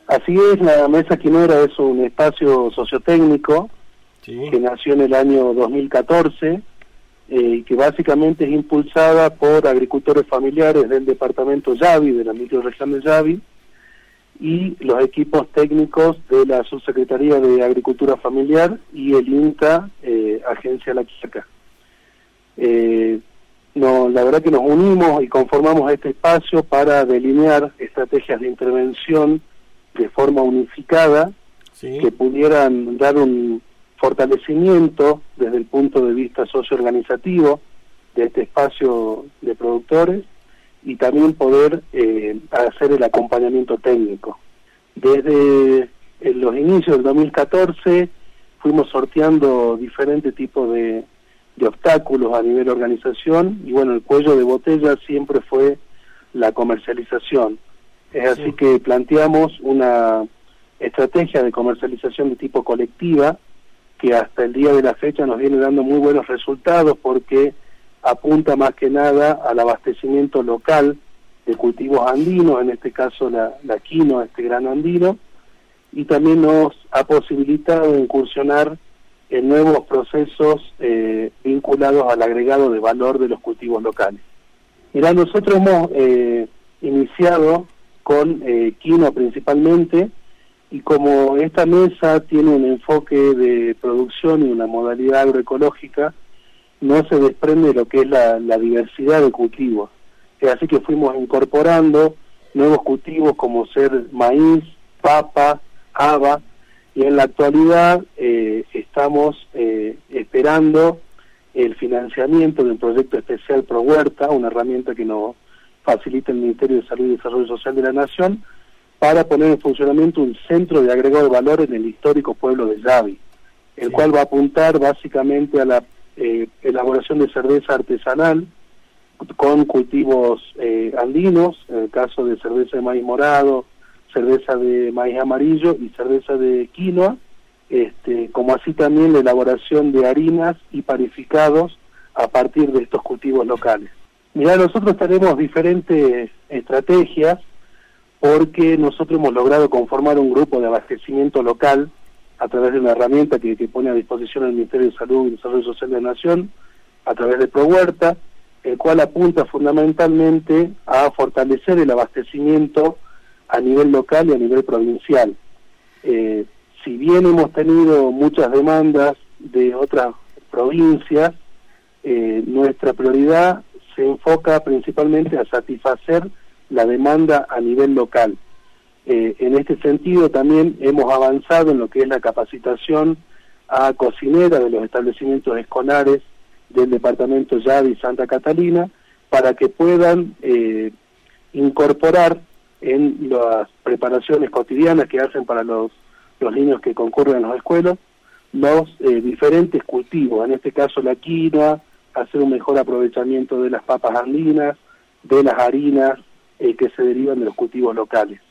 Así es, la Mesa Quinora es un espacio sociotécnico que nació en el año 2014 y que básicamente es impulsada por agricultores familiares del departamento Yavi, de la microrregión de Yavi, y los equipos técnicos de la Subsecretaría de Agricultura Familiar y el INTA, Agencia La Quiaca. La verdad que nos unimos y conformamos este espacio para delinear estrategias de intervención de forma unificada, que pudieran dar un fortalecimiento desde el punto de vista socioorganizativo de este espacio de productores y también poder hacer el acompañamiento técnico. Desde los inicios del 2014 fuimos sorteando diferentes tipos de obstáculos a nivel organización y bueno, el cuello de botella siempre fue la comercialización. Es así que planteamos una estrategia de comercialización de tipo colectiva que hasta el día de la fecha nos viene dando muy buenos resultados porque apunta más que nada al abastecimiento local de cultivos andinos, en este caso la quinoa, este grano andino, y también nos ha posibilitado incursionar en nuevos procesos vinculados al agregado de valor de los cultivos locales. Mirá, nosotros hemos iniciado con quinoa principalmente, y como esta mesa tiene un enfoque de producción y una modalidad agroecológica, no se desprende lo que es la diversidad de cultivos. Así que fuimos incorporando nuevos cultivos como ser maíz, papa, haba, y en la actualidad estamos esperando el financiamiento de un proyecto especial Pro Huerta, una herramienta que nos facilita el Ministerio de Salud y Desarrollo Social de la Nación, para poner en funcionamiento un centro de agregado de valor en el histórico pueblo de Yavi, el cual va a apuntar básicamente a la elaboración de cerveza artesanal con cultivos andinos, en el caso de cerveza de maíz morado, cerveza de maíz amarillo y cerveza de quinoa, como así también la elaboración de harinas y panificados a partir de estos cultivos locales. Mirá, nosotros tenemos diferentes estrategias porque nosotros hemos logrado conformar un grupo de abastecimiento local a través de una herramienta que pone a disposición el Ministerio de Salud y Desarrollo Social de la Nación, a través de Pro Huerta, el cual apunta fundamentalmente a fortalecer el abastecimiento a nivel local y a nivel provincial. Si bien hemos tenido muchas demandas de otras provincias, nuestra prioridad se enfoca principalmente a satisfacer la demanda a nivel local. En este sentido también hemos avanzado en lo que es la capacitación a cocineras de los establecimientos escolares del departamento Yavi y Santa Catalina para que puedan incorporar en las preparaciones cotidianas que hacen para los niños que concurren a las escuelas los diferentes cultivos, en este caso la quinoa, hacer un mejor aprovechamiento de las papas andinas, de las harinas que se derivan de los cultivos locales.